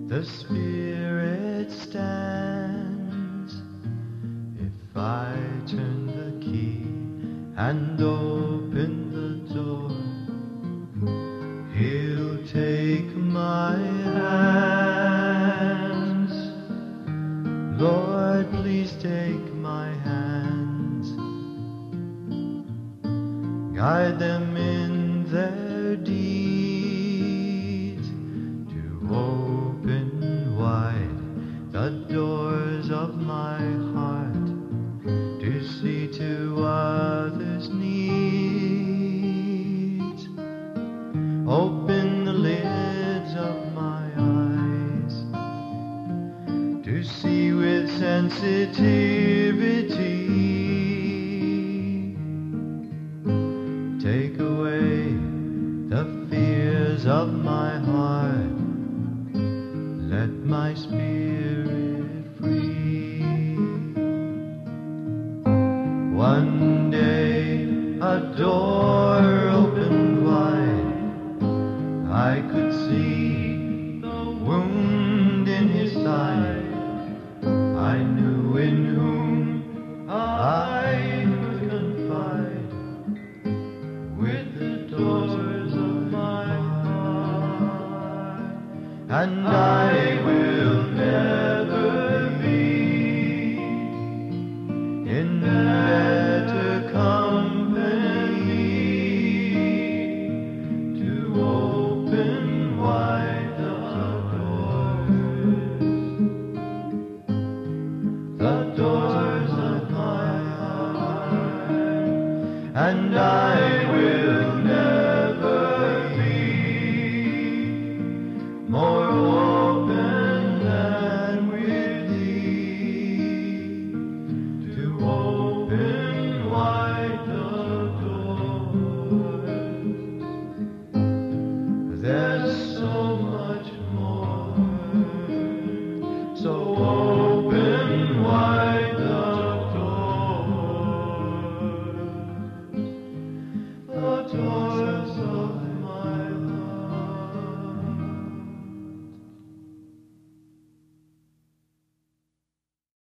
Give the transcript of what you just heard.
The Spirit stands. If I turn the key and open the door, He'll take my hands. Lord, please take my hands. Guide them in their deeds to open wide the doors of my heart, to see to others' needs. Open the lids of my eyes to see with sensitivity. Take away the fears of my heart. Let my spirit free. One day a door opened wide. I could see the wound in his side. I knew in whom I could confide. With the doors of my heart, and I will